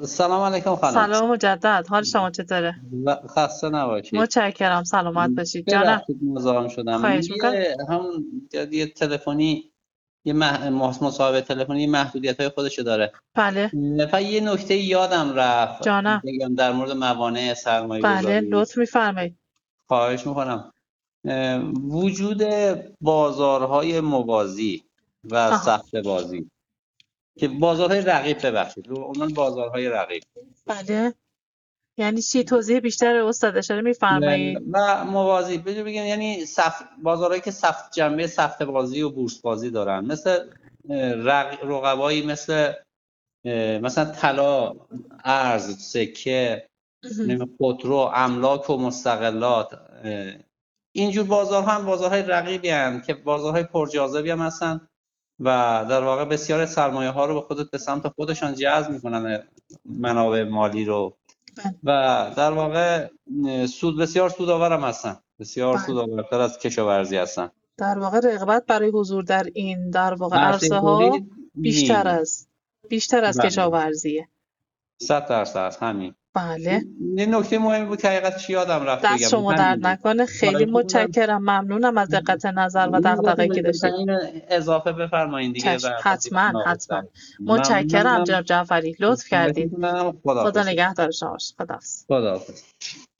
سلام علیکم خانم. سلام مجدد. حال شما چطوره؟ خسته نباشید. متشکرم. سلامت باشید جانم. ببخشید مزاحم شدم. خواهش میکنم. یه تلفنی، مصاحبه تلفنی محدودیت‌های خودشو داره. بله فقط یه نکته یادم رفت جانم. بگم در مورد موانع بله سرمایه‌گذاری. لطف میفرمایید. خواهش میکنم. وجود بازارهای موازی و آها سخت بازی که بازارهای رقیب، ببخشید رو عنوان بازارهای رقیب بله یعنی چی؟ توضیح بیشتر استاد اشاره میفرمایید. و موازی بگم یعنی بازارهایی که جنبه سفت بازی و بورس بازی دارن، مثل رقبایی مثلا طلا، ارز، سکه، خودرو، املاک و مستقلات. اینجور بازارها هم بازارهای رقیبی هستند که بازارهای پرجاذبی هم هستن و در واقع بسیار سرمایه ها رو به سمت خودشان جذب میکنن، منابع مالی رو. بله و در واقع بسیار سودآور هم هستن، بسیار بله. سودآورتر از کشاورزی هستن. در واقع رغبت برای حضور در این در واقع عرصه عرصه ها تولید بیشتر نیست. از بله، کشاورزیه. 100% همین. بله یه نکته مهمی بود که حقیقتش یادم رفت دست بگم، شما درد همین بود. نکنه. خیلی خواهش می‌کنم متشکرم. ممنونم از دقت نظر و دغدغه‌ای که داشتید. اینو اضافه بفرمایید دیگه چشم و خیلی حتما ناقص‌تر. حتما. متشکرم ممنونم. جناب جعفری لطف خواهش کردید. می‌کنم. خدا خداحافظ. نگهدار شما باشه. خداحافظ. خداحافظ.